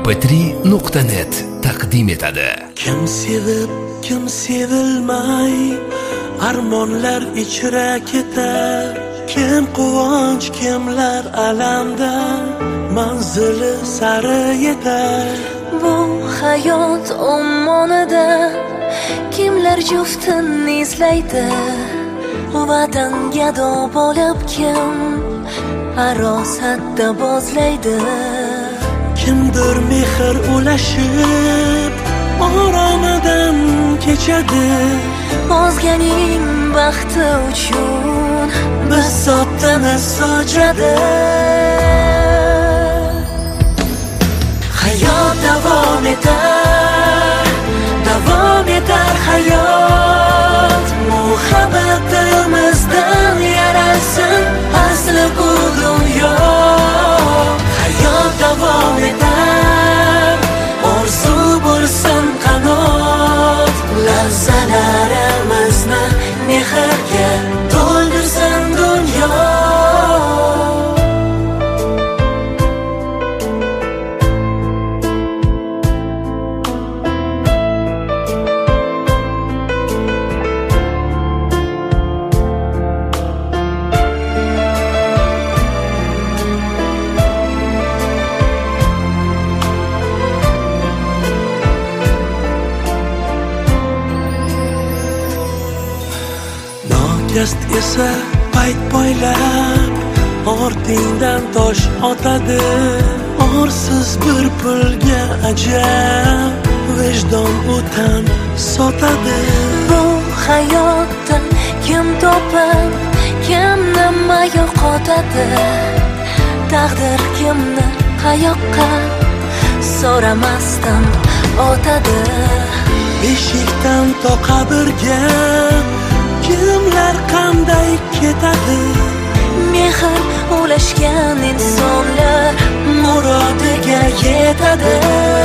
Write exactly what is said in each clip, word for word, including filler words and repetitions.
em pe tri nuqta net taqdim etadi. Kim sevib, kim sevilmay, armonlar ichra ketar. Kim quvonch, kimlar alamda, manzili sari yetar. Bu hayot ommonida kimlar juftini izlaydi, vatan gado bo'lib kim arosatda bozlaydi. Kimdir mehr ulashib oromidan kechadi. O'zganing baxti uchun bisotini sochadi. Hayot davom etar, davom etar hayot. Muhabbatimizdan yaralsin asli bu dunyo. Hayot davom etar, orzu bo'lsin qanot. Lahzalarimizni mehrga to'ldirsin dunyo. Yast esa payt poylab ortingdan tosh otadi. Orsiz bir pulga ajab vijdon o'tan sotadi. Bu hayotda kim topib, kim nima yo'qotadi. Taqdir kimni qayoqqa so'ramasdan otadi. Beshikdan to qabrga kimlar qanday ketadi. Mehr ulashgan insonlar murodiga yetadi.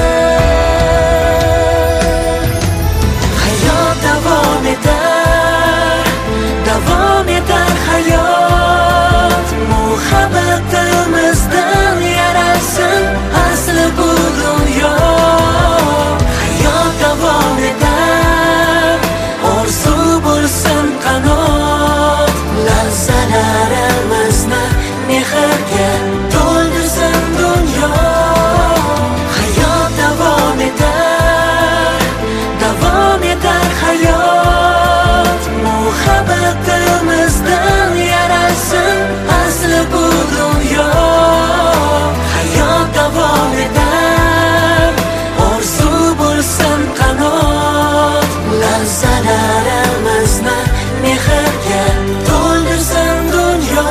Hayot davom etar, davom etar hayot. Muhabbatimizdan yaralsin asli bu dunyo. Hayot davom etar, orzu bo'lsin qanot. Lahzalarimizni mehrga to'ldirsin dunyo. Hayot davom etar, davom etar hayot. Muhabbatimizdan yaralsin asli bu dunyo. Hayot davom etar, orzu bo'lsin qanot. Lahzalarimizni mehrga to'ldirsin dunyo.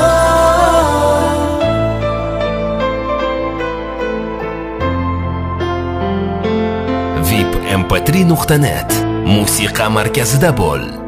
vip em pe tri nuqta net musiqa markazida bo'l.